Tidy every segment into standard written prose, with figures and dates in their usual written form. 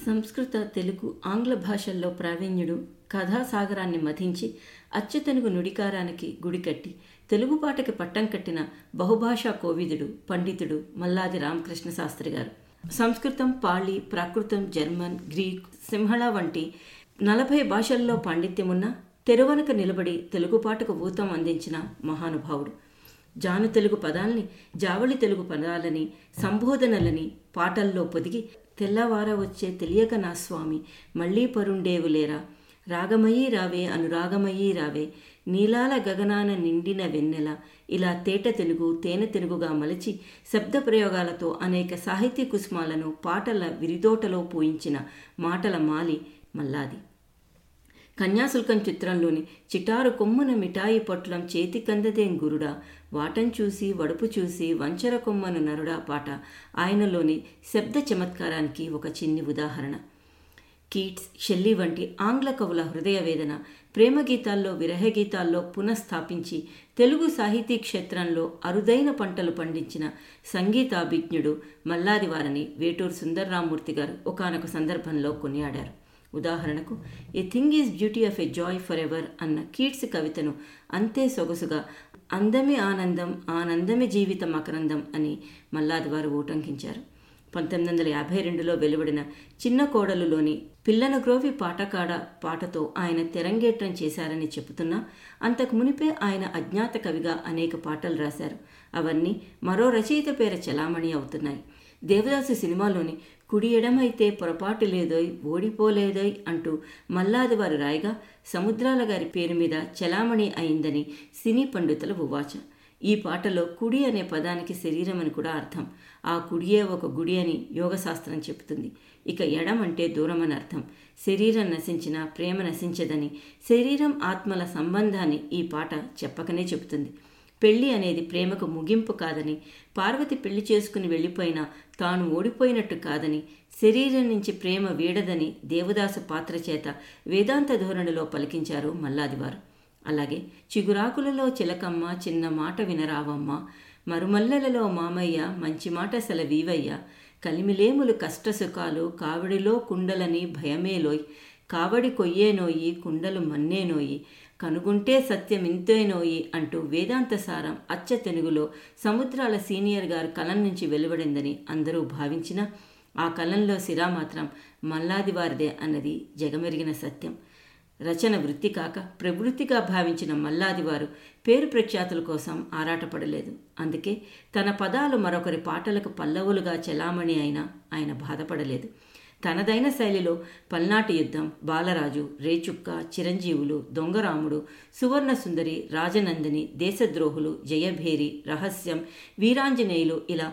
సంస్కృత, తెలుగు, ఆంగ్ల భాషల్లో ప్రావీణ్యుడు, కథాసాగరాన్ని మథించి అచ్చతెనుగు నుడికారానికి గుడికట్టి తెలుగు పాటకి పట్టం కట్టిన బహుభాషా కోవిదుడు, పండితుడు మల్లాది రామకృష్ణ శాస్త్రి గారు. సంస్కృతం, పాళీ, ప్రాకృతం, జర్మన్, గ్రీక్, సింహళ వంటి 40 భాషల్లో పాండిత్యమున్న తెరువనక నిలబడి తెలుగు పాటకు ఊతం అందించిన మహానుభావుడు. జాను తెలుగు పదాల్ని జావళి తెలుగు పదాలని, సంబోధనలని పాటల్లో పొదిగి తెల్లవార వచ్చే తెలియక నా స్వామి మళ్ళీ పరుండేవులేరా, రాగమయీ రావే అనురాగమయీ రావే, నీలాల గగనాన నిండిన వెన్నెల, ఇలా తేట తెలుగు తేనె తెలుగుగా మలచి శబ్ద ప్రయోగాలతో అనేక సాహితీ కుసుమాలను పాటల విరిదోటలో పూయించిన మాటల మాలి మల్లాది. కన్యాశుల్కం చిత్రంలోని చిటారు కొమ్మున మిఠాయి పొట్లం చేతి కందదేం గురుడా, వాటం చూసి వడుపు చూసి వంచర కొమ్మను నరుడా పాట ఆయనలోని శబ్ద చమత్కారానికి ఒక చిన్ని ఉదాహరణ. కీట్స్, షెల్లీ వంటి ఆంగ్ల కవుల హృదయ వేదన ప్రేమ గీతాల్లో, విరహ గీతాల్లో పునఃస్థాపించి తెలుగు సాహితీ క్షేత్రంలో అరుదైన పంటలు పండించిన సంగీతాభిజ్ఞుడు మల్లాది వారని వేటూరు సుందర్రామూర్తి గారు ఒకానొక సందర్భంలో కొనియాడారు. ఉదాహరణకు, a thing is beauty of a joy for ever అన్న కీట్స్ కవితను అంతే సొగసుగా అందమే ఆనందం, ఆనందమే జీవితం మకరందం అని మల్లాది వారు ఊటంకించారు. 1952లో వెలువడిన చిన్న కోడలులోని పిల్లన గ్రోవి పాటకాడ పాటతో ఆయన తెరంగేట్రం చేశారని చెబుతున్నా, అంతకు మునిపే ఆయన అజ్ఞాత కవిగా అనేక పాటలు రాశారు. అవన్నీ మరో రచయిత పేర చలామణి అవుతున్నాయి. దేవదాసు సినిమాలోని కుడి ఎడమైతే పొరపాటు లేదోయ్, ఓడిపోలేదోయ్ అంటూ మల్లాది వారు రాయగా సముద్రాల గారి పేరు మీద చలామణి అయిందని సినీ పండితుల ఉవాచ. ఈ పాటలో కుడి అనే పదానికి శరీరం అని కూడా అర్థం. ఆ కుడియే ఒక గుడి అని యోగశాస్త్రం చెబుతుంది. ఇక ఎడం అంటే దూరం అని అర్థం. శరీరం నశించినా ప్రేమ నశించదని, శరీరం ఆత్మల సంబంధాన్ని ఈ పాట చెప్పకనే చెబుతుంది. పెళ్లి అనేది ప్రేమకు ముగింపు కాదని, పార్వతి పెళ్లి చేసుకుని వెళ్ళిపోయినా తాను ఓడిపోయినట్టు కాదని, శరీరం నుంచి ప్రేమ వీడదని దేవదాసు పాత్ర చేత వేదాంత ధోరణిలో పలికించారు మల్లాదివారు. అలాగే చిగురాకులలో చిలకమ్మ చిన్న మాట వినరావమ్మ, మరుమల్లెలలో మామయ్య మంచి మాట సెలవీవయ్య, కలిమిలేములు కష్టసుఖాలు కావడిలో కుండలని భయమేలోయ్, కావడి కొయ్యేనోయి కుండలు మన్నేనోయి, కనుగుంటే సత్యం ఇంతేనోయి అంటూ వేదాంత సారం అచ్చ తెలుగులో సముద్రాల సీనియర్ గారు కలం నుంచి వెలువడిందని అందరూ భావించినా ఆ కలంలో సిరా మాత్రం మల్లాది వారిదే అన్నది జగమెరిగిన సత్యం. రచన వృత్తి కాక ప్రవృత్తిగా భావించిన మల్లాదివారు పేరు ప్రఖ్యాతుల కోసం ఆరాటపడలేదు. అందుకే తన పదాలు మరొకరి పాటలకు పల్లవులుగా చలామణి అయినా ఆయన బాధపడలేదు. తనదైన శైలిలో పల్నాటి యుద్ధం, బాలరాజు, రేచుక్క, చిరంజీవులు, దొంగరాముడు, సువర్ణసుందరి, రాజనందిని, దేశద్రోహులు, జయభేరి, రహస్యం, వీరాంజనేయులు ఇలా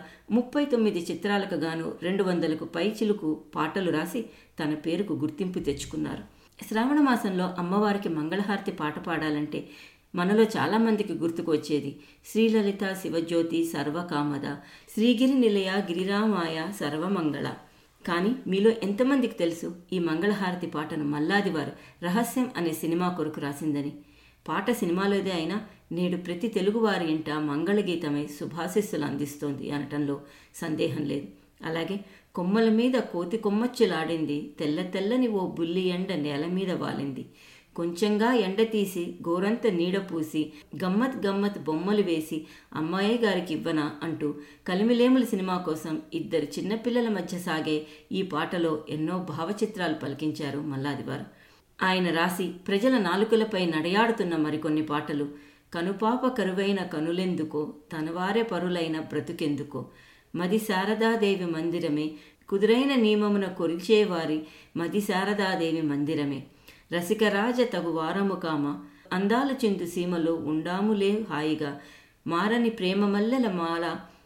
39 చిత్రాలకు గాను 200కు పైచిలుకు పాటలు రాసి తన పేరుకు గుర్తింపు తెచ్చుకున్నారు. శ్రావణ మాసంలో అమ్మవారికి మంగళహారతి పాట పాడాలంటే మనలో చాలామందికి గుర్తుకు వచ్చేది శ్రీలలిత శివజ్యోతి సర్వకామద, శ్రీగిరి నిలయ గిరిరామాయ సర్వమంగళ. కానీ మీలో ఎంతమందికి తెలుసు ఈ మంగళహారతి పాటను మల్లాదివారు రహస్యం అనే సినిమా కొరకు రాసిందని? పాట సినిమాలోదే అయినా నేడు ప్రతి తెలుగువారి ఇంట మంగళగీతమై శుభాశిస్సులు అందిస్తోంది అనటంలో సందేహం లేదు. అలాగే కొమ్మల మీద కోతి కొమ్మచ్చులాడింది, తెల్ల తెల్లని ఓ బుల్లి ఎండ నేల మీద వాలింది, కొంచెంగా ఎండ తీసి గోరంత నీడ పూసి గమ్మత్ గమ్మత్ బొమ్మలు వేసి అమ్మాయి గారికి ఇవ్వనా అంటూ కలిమిలేముల సినిమా కోసం 2 చిన్నపిల్లల మధ్య సాగే ఈ పాటలో ఎన్నో భావచిత్రాలు పలికించారు మల్లాదివారు. ఆయన రాసి ప్రజల నాలుకలపై నడయాడుతున్న మరికొన్ని పాటలు కనుపాప కరువైన కనులెందుకో, తనవారే పరులైన బ్రతుకెందుకో, మది శారదాదేవి మందిరమే, కుదురైన నియమమున కొరిచేవారి మది శారదాదేవి మందిరమే, రసికరాజ తగు వారము కామ, అందాలు చిందు సీమలో ఉండాములే హాయిగా, మారని ప్రేమ మల్లెల మాల,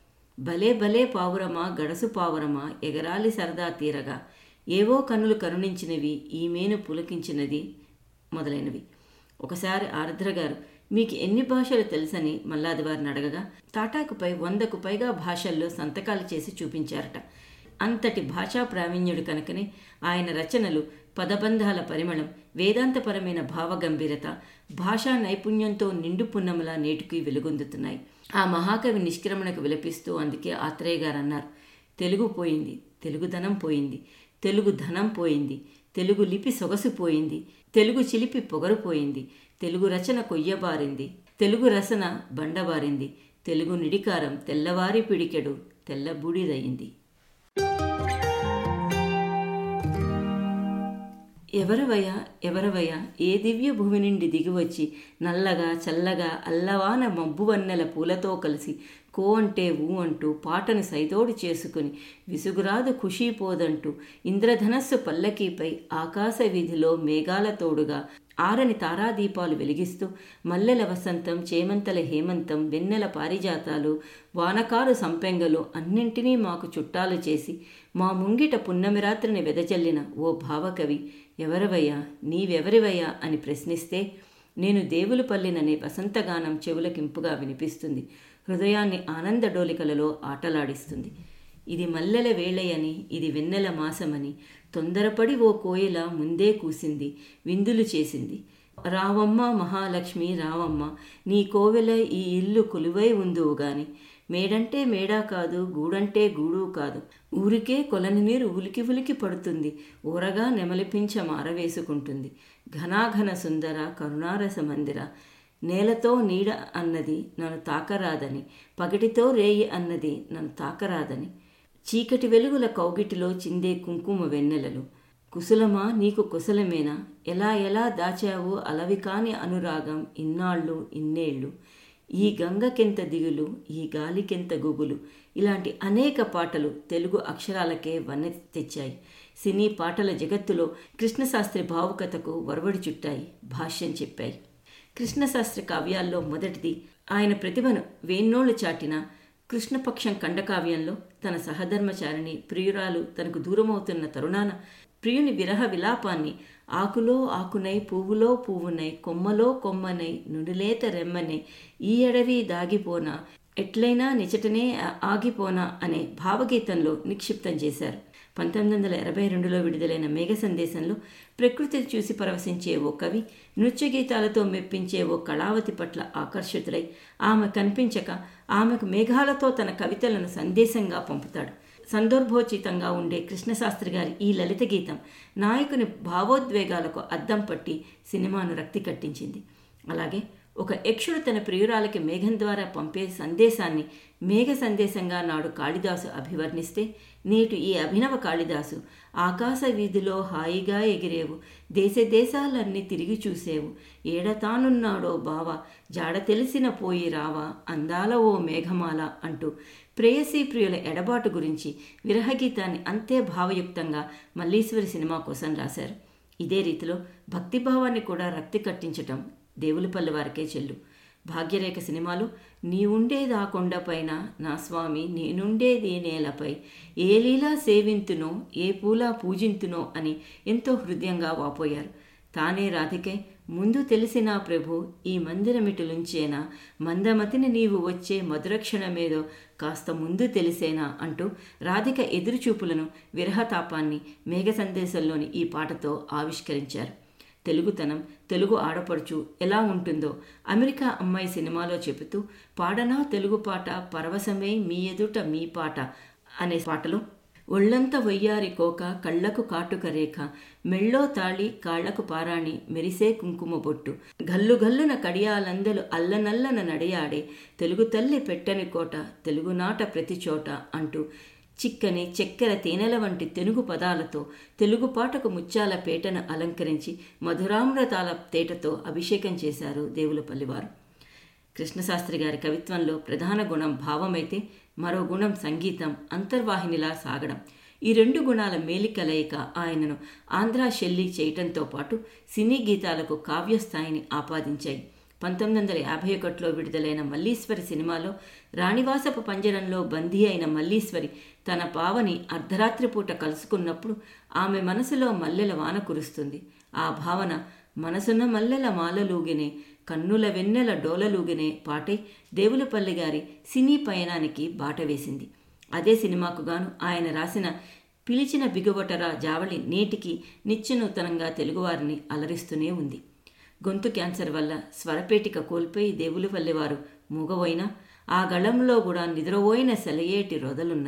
భలే భలే పావురమా గడసు పావురమా, ఎగరాలి సరదా తీరగా, ఏవో కనులు కరుణించినవి ఈమెను పులకించినది మొదలైనవి. ఒకసారి ఆరుద్ర గారు మీకు ఎన్ని భాషలు తెలుసని మల్లాదివారిని అడగగా తాటాకుపై 100కు పైగా భాషల్లో సంతకాలు చేసి చూపించారట. అంతటి భాషా ప్రావీణ్యుడు కనుకనే ఆయన రచనలు పదబంధాల పరిమళం, వేదాంతపరమైన భావగంభీరత, భాషా నైపుణ్యంతో నిండు పున్నములా నేటికి వెలుగొందుతున్నాయి. ఆ మహాకవి నిష్క్రమణకు విలపిస్తూ అందుకే ఆత్రేయ గారు అన్నారు, తెలుగు పోయింది, తెలుగుదనం పోయింది, తెలుగు ధనం పోయింది, తెలుగు లిపి సొగసిపోయింది, తెలుగు చిలిపి పొగరుపోయింది, తెలుగు రచన కొయ్యబారింది, తెలుగు రసన బండబారింది, తెలుగు నిడికారం తెల్లవారి పిడికెడు తెల్లబూడిదయింది. ఎవరవయ్యా ఏ దివ్య భూమి నుండి దిగివచ్చి నల్లగా చల్లగా అల్లవాన మబ్బువన్నెల పూలతో కలిసి కో అంటే ఊ అంటూ పాటను సైతోడు చేసుకుని విసుగురాదు ఖుషీపోదంటూ ఇంద్రధనస్సు పల్లకీపై ఆకాశ వీధిలో మేఘాల తోడుగా ఆరని తారాదీపాలు వెలిగిస్తూ మల్లెల వసంతం, చేమంతల హేమంతం, వెన్నెల పారిజాతాలు, వానకారు సంపెంగలు అన్నింటినీ మాకు చుట్టాలు చేసి మా ముంగిట పున్నమి రాత్రిని వెదజల్లిన ఓ భావకవి ఎవరవయ్యా, నీవెవరివయ్యా అని ప్రశ్నిస్తే నేను దేవులపల్లిననే వసంతగానం చెవులకింపుగా వినిపిస్తుంది. హృదయాన్ని ఆనందడోలికలలో ఆటలాడిస్తుంది. ఇది మల్లెల వేళయని, ఇది వెన్నెల మాసమని తొందరపడి ఓ కోయిల ముందే కూసింది, విందులు చేసింది. రావమ్మ మహాలక్ష్మి రావమ్మ, నీ కోవెల ఈ ఇల్లు కొలువై ఉందువు గాని. మేడంటే మేడా కాదు, గూడంటే గూడు కాదు, ఊరికే కొలని నీరు ఉలికి ఉలికి పడుతుంది, ఊరగా నెమలిపించ మారవేసుకుంటుంది. ఘనాఘన సుందర కరుణారస మందిర, నేలతో నీడ అన్నది నన్ను తాకరాదని, పగటితో రేయి అన్నది నన్ను తాకరాదని, చీకటి వెలుగుల కౌగిటిలో చిందే కుంకుమ వెన్నెలలు. కుశలమా నీకు కుశలమేనా, ఎలా ఎలా దాచావు అలవి కాని అనురాగం ఇన్నాళ్ళు ఇన్నేళ్ళు, ఈ గంగకెంత దిగులు, ఈ గాలికెంత గుగులు. ఇలాంటి అనేక పాటలు తెలుగు అక్షరాలకే వన్నె తెచ్చాయి. సినీ పాటల జగత్తులో కృష్ణశాస్త్రి భావుకతకు వరవడి చుట్టాయి, భాష్యం చెప్పాయి. కృష్ణశాస్త్రి కావ్యాల్లో మొదటిది ఆయన ప్రతిభను వేన్నోళ్లు చాటిన కృష్ణపక్షం ఖండకావ్యంలో తన సహధర్మచారిణి ప్రియురాలు తనకు దూరమవుతున్న తరుణాన ప్రియుని విరహ విలాపాన్ని ఆకులో ఆకునై, పువ్వులో పువ్వునై, కొమ్మలో కొమ్మనై, నుడిలేత రెమ్మనై, ఈ అడవి దాగిపోనా, ఎట్లయినా నిచటనే ఆగిపోనా అనే భావగీతంలో నిక్షిప్తం చేశారు. 1982లో విడుదలైన మేఘ సందేశంలో ప్రకృతిని చూసి పరవశించే ఓ కవి నృత్య గీతాలతో మెప్పించే ఓ కళావతి పట్ల ఆకర్షితులై ఆమె కనిపించక ఆమెకు మేఘాలతో తన కవితలను సందేశంగా పంపుతాడు. సందర్భోచితంగా ఉండే కృష్ణశాస్త్రి గారి ఈ లలిత గీతం నాయకుని భావోద్వేగాలకు అద్దం పట్టి సినిమాను రక్తి కట్టించింది. అలాగే ఒక యక్షుడు తన ప్రియురాలకి మేఘం ద్వారా పంపే సందేశాన్ని మేఘ సందేశంగా నాడు కాళిదాసు అభివర్ణిస్తే, నేటు ఈ అభినవ కాళిదాసు ఆకాశ వీధిలో హాయిగా ఎగిరేవు, దేశ దేశాలన్నీ తిరిగి చూసేవు, ఏడతానున్నాడో బావ జాడ తెలిసిన పోయి రావా, అందాల ఓ మేఘమాల అంటూ ప్రేయసీ ప్రియుల ఎడబాటు గురించి విరహగీతాన్ని అంతే భావయుక్తంగా మల్లీశ్వరి సినిమా కోసం రాశారు. ఇదే రీతిలో భక్తిభావాన్ని కూడా రక్తి కట్టించటం దేవులపల్లి వారికే చెల్లు. భాగ్యరేఖ సినిమాలో నీ ఉండేదా కొండపైన నా స్వామి నేనుండేది నేలపై, ఏ లీలా సేవింతునో ఏ పూలా పూజింతునో అని ఎంతో హృదయంగా వాపోయారు. తానే రాధికై ముందు తెలిసిన ప్రభు ఈ మందిరమిటులుంచేనా, మందమతిని నీవు వచ్చే మధురక్షణమేదో కాస్త ముందు తెలిసేనా అంటూ రాధిక ఎదురుచూపులను విరహతాపాన్ని మేఘ సందేశంలోని ఈ పాటతో ఆవిష్కరించారు. తెలుగుతనం, తెలుగు ఆడపడుచు ఎలా ఉంటుందో అమెరికా అమ్మాయి సినిమాలో చెబుతూ పాడనా తెలుగు పాట పరవశమే మీ ఎదుట మీ పాట అనే పాటలో ఒళ్ళంత వయ్యారి కోక, కళ్లకు కాటుక రేఖ, మెళ్ళో తాళి కాళ్లకు పారాణి, మెరిసే కుంకుమ బొట్టు, గల్లు గల్లున కడియాలందెలు అల్లనల్లన నడియాడే, తెలుగు తల్లి పెట్టని కోట, తెలుగునాట ప్రతి చోట అంటూ చిక్కని చక్కెర తేనెల వంటి తెలుగు పదాలతో తెలుగు పాటకు ముత్యాల పేటను అలంకరించి మధురామృతాల తేటతో అభిషేకం చేశారు దేవులపల్లివారు. కృష్ణశాస్త్రి గారి కవిత్వంలో ప్రధాన గుణం భావమైతే మరో గుణం సంగీతం అంతర్వాహినిలా సాగడం. ఈ రెండు గుణాల మేలికలయిక ఆయనను ఆంధ్రా శైలి చేయటంతో పాటు సినీ గీతాలకు కావ్యస్థాయిని ఆపాదించాయి. 1951లో విడుదలైన మల్లీశ్వరి సినిమాలో రాణివాసపు పంజరంలో బందీ అయిన మల్లీశ్వరి తన పావని అర్ధరాత్రి పూట కలుసుకున్నప్పుడు ఆమె మనసులో మల్లెల వాన కురుస్తుంది. ఆ భావన మనసున్న మల్లెల మాలలూగినే, కన్నుల వెన్నెల డోలలూగినే పాటై దేవులపల్లి గారి సినీ పయనానికి బాట వేసింది. అదే సినిమాకు గాను ఆయన రాసిన పిలిచిన బిగుబొటరా జావళి నేటికి నిత్యనూతనంగా తెలుగువారిని అలరిస్తూనే ఉంది. గొంతు క్యాన్సర్ వల్ల స్వరపేటిక కోల్పోయి దేవులపల్లి వారు మూగవైనా ఆ గళంలో కూడా నిద్రపోయిన సెలయేటి రొదలున్నాయి.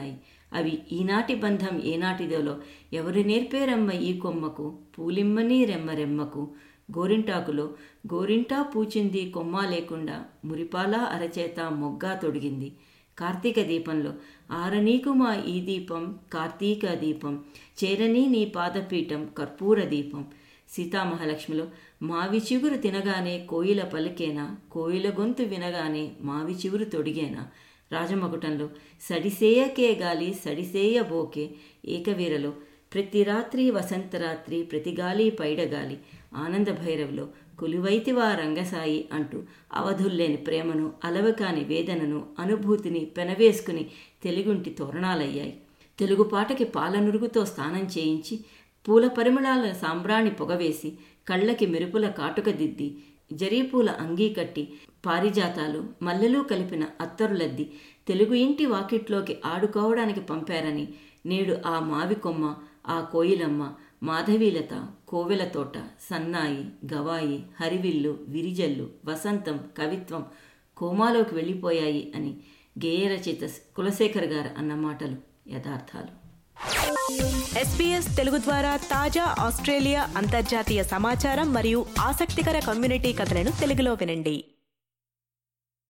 అవి ఈనాటి బంధం ఏనాటిదోలో ఎవరు నేర్పేరమ్మ ఈ కొమ్మకు, పూలిమ్మని రెమ్మరెమ్మకు, గోరింటాకులో గోరింటా పూచింది కొమ్మ లేకుండా, మురిపాల అరచేత మొగ్గా తొడిగింది. కార్తీక దీపంలో ఆరనీకు మా ఈ దీపం కార్తీక దీపం, చేరని నీ పాదపీఠం కర్పూర దీపం. సీతామహాలక్ష్మిలో మావి చిగురు తినగానే కోయిల పలికేనా, కోయిల గొంతు వినగానే మావి చిగురు తొడిగేనా. రాజమకుటంలో సడిసేయకే గాలి సడిసేయబోకే, ఏకవీరలో ప్రతి రాత్రి వసంతరాత్రి ప్రతి గాలి పైడగాలి, ఆనంద భైరవిలో కొలువైతివా రంగసాయి అంటూ అవధుల్లేని ప్రేమను, అలవకాని వేదనను, అనుభూతిని పెనవేసుకుని తెలుగుంటి తోరణాలయ్యాయి. తెలుగు పాటకి పాలనురుగుతో స్నానం చేయించి, పూల పరిమళాల సాంబ్రాణి పొగవేసి, కళ్ళకి మెరుపుల కాటుక దిద్ది, జరీపూల అంగీ కట్టి, పారిజాతాలు మల్లెలు కలిపిన అత్తరులద్ది తెలుగు ఇంటి వాకిట్లోకి ఆడుకోవడానికి పంపారని, నేడు ఆ మావి కొమ్మ, ఆ కోయిలమ్మ, మాధవీలత, కోవెల తోట, సన్నాయి, గవాయి, హరివిల్లు, విరిజల్లు, వసంతం, కవిత్వం కోమాలోకి వెళ్ళిపోయాయి అని గేయ రచయిత కులశేఖర్ గారు అన్న మాటలు యథార్థాలు. SBS తెలుగు ద్వారా తాజా ఆస్ట్రేలియా అంతర్జాతీయ సమాచారం మరియు ఆసక్తికర కమ్యూనిటీ కథలను తెలుగులో వినండి.